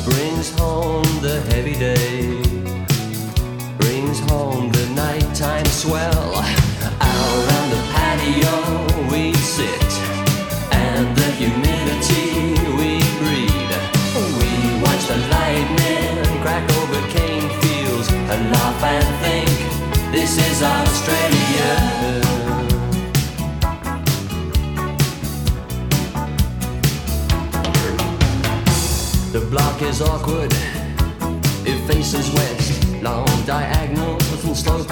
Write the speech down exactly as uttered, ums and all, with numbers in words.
brings home the heavy day, brings home the nighttime swell. Out on the patio we sit, and the humidity we breathe. We watch the lightning crack over cane fields and laugh and think, this is Australia. The block is awkward, it faces west, long diagonals and slow